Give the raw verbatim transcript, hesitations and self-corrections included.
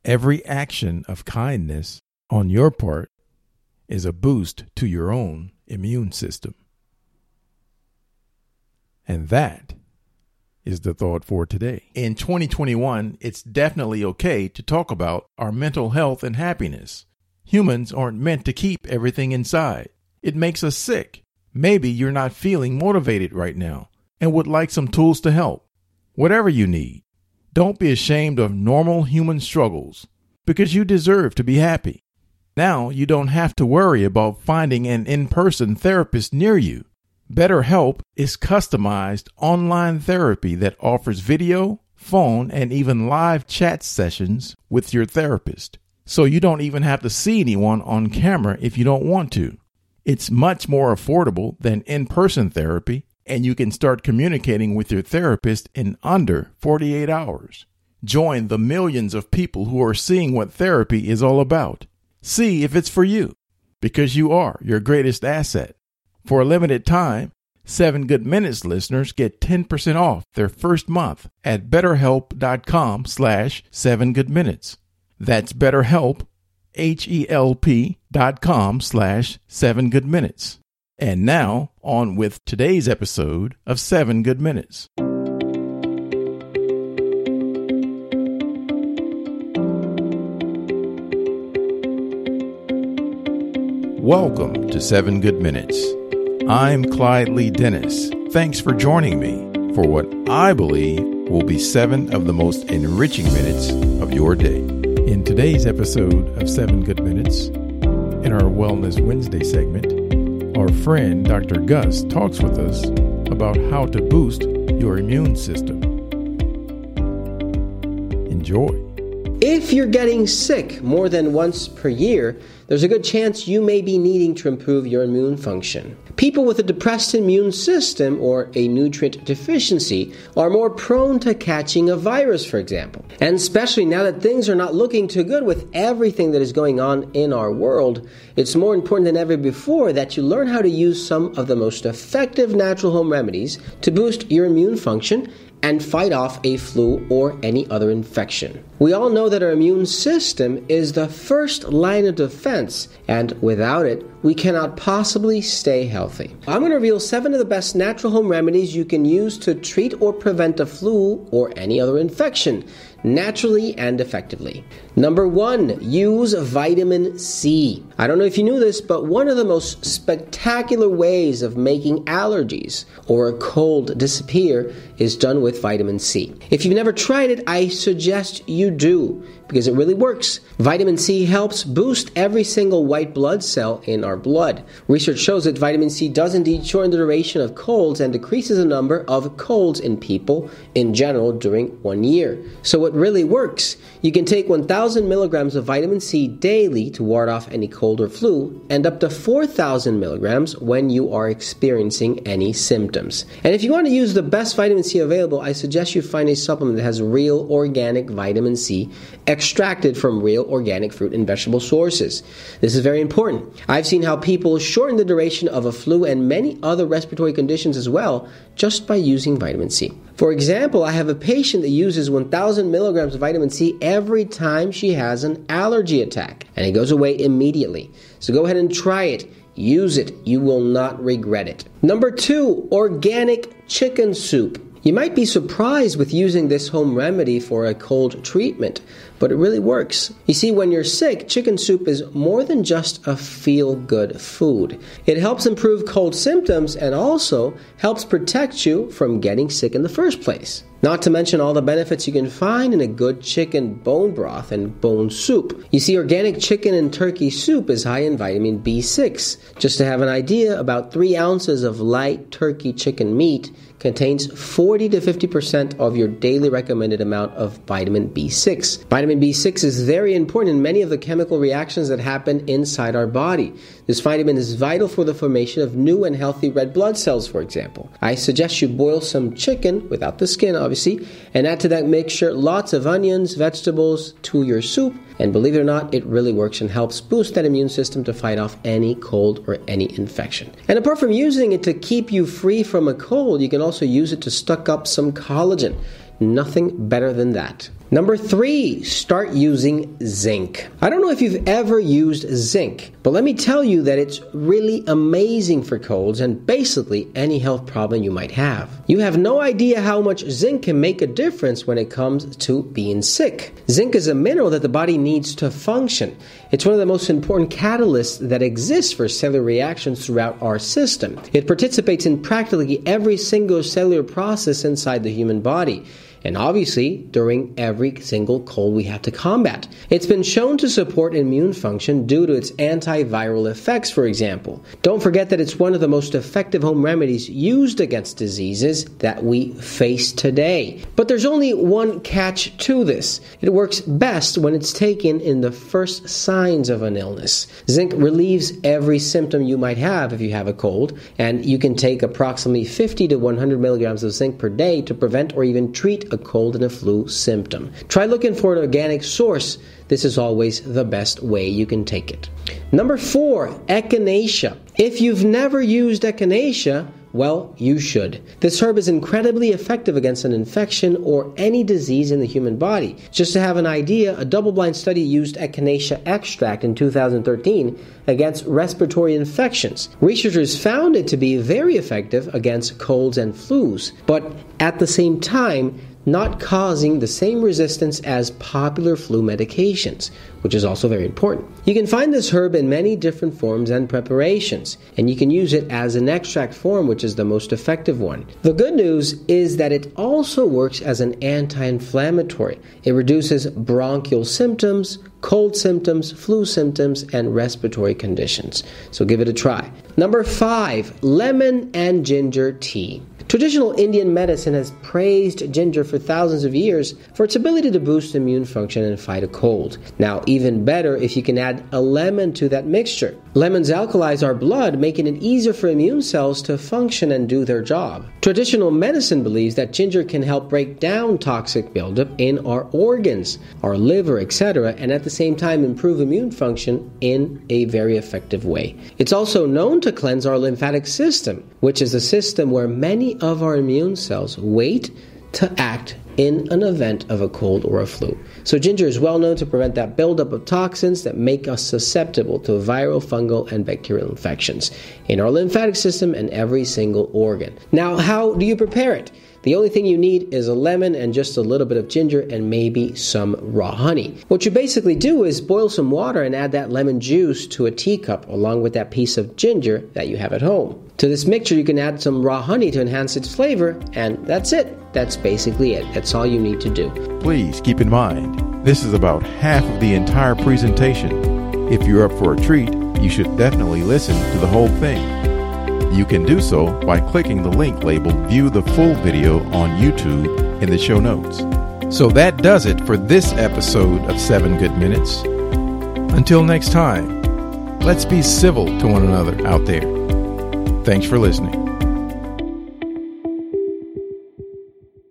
Every action of kindness on your part is a boost to your own immune system. And that is the thought for today. In twenty twenty-one, it's definitely okay to talk about our mental health and happiness. Humans aren't meant to keep everything inside. It makes us sick. Maybe you're not feeling motivated right now and would like some tools to help. Whatever you need, don't be ashamed of normal human struggles because you deserve to be happy. Now you don't have to worry about finding an in-person therapist near you. BetterHelp is customized online therapy that offers video, phone, and even live chat sessions with your therapist. So you don't even have to see anyone on camera if you don't want to. It's much more affordable than in-person therapy, and you can start communicating with your therapist in under forty-eight hours. Join the millions of people who are seeing what therapy is all about. See if it's for you, because you are your greatest asset. For a limited time, seven Good Minutes listeners get ten percent off their first month at betterhelp.com slash 7goodminutes. That's BetterHelp, H-E-L-P dot com slash 7goodminutes. And now, on with today's episode of seven Good Minutes. Welcome to seven Good Minutes. I'm Clyde Lee Dennis. Thanks for joining me for what I believe will be seven of the most enriching minutes of your day. In today's episode of seven Good Minutes, in our Wellness Wednesday segment, our friend Doctor Gus talks with us about how to boost your immune system. Enjoy. If you're getting sick more than once per year, there's a good chance you may be needing to improve your immune function. People with a depressed immune system or a nutrient deficiency are more prone to catching a virus, for example. And especially now that things are not looking too good with everything that is going on in our world, it's more important than ever before that you learn how to use some of the most effective natural home remedies to boost your immune function and fight off a flu or any other infection. We all know that our immune system is the first line of defense, and without it, we cannot possibly stay healthy. I'm going to reveal seven of the best natural home remedies you can use to treat or prevent a flu or any other infection, naturally and effectively. Number one, use vitamin C. I don't know if you knew this, but one of the most spectacular ways of making allergies or a cold disappear is done with vitamin C. If you've never tried it, I suggest you do, because it really works. Vitamin C helps boost every single white blood cell in our blood. Research shows that vitamin C does indeed shorten the duration of colds and decreases the number of colds in people in general during one year. So it really works. You can take one thousand milligrams of vitamin C daily to ward off any cold or flu, and up to four thousand milligrams when you are experiencing any symptoms. And if you want to use the best vitamin C available, I suggest you find a supplement that has real organic vitamin C extracted from real organic fruit and vegetable sources. This is very important. I've seen how people shorten the duration of a flu and many other respiratory conditions as well just by using vitamin C. For example, I have a patient that uses one thousand milligrams of vitamin C every time she has an allergy attack, and it goes away immediately. So go ahead and try it. Use it. You will not regret it. Number two, organic chicken soup. You might be surprised with using this home remedy for a cold treatment, but it really works. You see, when you're sick, chicken soup is more than just a feel-good food. It helps improve cold symptoms and also helps protect you from getting sick in the first place. Not to mention all the benefits you can find in a good chicken bone broth and bone soup. You see, organic chicken and turkey soup is high in vitamin B six. Just to have an idea, about three ounces of light turkey chicken meat contains forty to fifty percent of your daily recommended amount of vitamin B six. Vitamin B six is very important in many of the chemical reactions that happen inside our body. This vitamin is vital for the formation of new and healthy red blood cells, for example. I suggest you boil some chicken, without the skin obviously, and add to that mixture lots of onions, vegetables to your soup, and believe it or not, it really works and helps boost that immune system to fight off any cold or any infection. And apart from using it to keep you free from a cold, you can also use it to stock up some collagen. Nothing better than that. Number three, start using zinc. I don't know if you've ever used zinc, but let me tell you that it's really amazing for colds and basically any health problem you might have. You have no idea how much zinc can make a difference when it comes to being sick. Zinc is a mineral that the body needs to function. It's one of the most important catalysts that exists for cellular reactions throughout our system. It participates in practically every single cellular process inside the human body. And obviously, during every single cold we have to combat. It's been shown to support immune function due to its antiviral effects, for example. Don't forget that it's one of the most effective home remedies used against diseases that we face today. But there's only one catch to this. It works best when it's taken in the first signs of an illness. Zinc relieves every symptom you might have if you have a cold, and you can take approximately fifty to one hundred milligrams of zinc per day to prevent or even treat a cold and a flu symptom. Try looking for an organic source. This is always the best way you can take it. Number four, echinacea. If you've never used echinacea, well, you should. This herb is incredibly effective against an infection or any disease in the human body. Just to have an idea, a double-blind study used echinacea extract in two thousand thirteen against respiratory infections. Researchers found it to be very effective against colds and flus, but at the same time, not causing the same resistance as popular flu medications, which is also very important. You can find this herb in many different forms and preparations, and you can use it as an extract form, which is the most effective one. The good news is that it also works as an anti-inflammatory. It reduces bronchial symptoms, cold symptoms, flu symptoms, and respiratory conditions. So give it a try. Number five, lemon and ginger tea. Traditional Indian medicine has praised ginger for thousands of years for its ability to boost immune function and fight a cold. Now, even better if you can add a lemon to that mixture. Lemons alkalize our blood, making it easier for immune cells to function and do their job. Traditional medicine believes that ginger can help break down toxic buildup in our organs, our liver, et cetera, and at the same time improve immune function in a very effective way. It's also known to cleanse our lymphatic system, which is a system where many of our immune cells wait to act in an event of a cold or a flu. So ginger is well known to prevent that buildup of toxins that make us susceptible to viral, fungal, and bacterial infections in our lymphatic system and every single organ. Now, how do you prepare it? The only thing you need is a lemon and just a little bit of ginger and maybe some raw honey. What you basically do is boil some water and add that lemon juice to a teacup along with that piece of ginger that you have at home. To this mixture, you can add some raw honey to enhance its flavor, and that's it. That's basically it. That's all you need to do. Please keep in mind, this is about half of the entire presentation. If you're up for a treat, you should definitely listen to the whole thing. You can do so by clicking the link labeled View the Full Video on YouTube in the show notes. So that does it for this episode of Seven Good Minutes. Until next time, let's be civil to one another out there. Thanks for listening.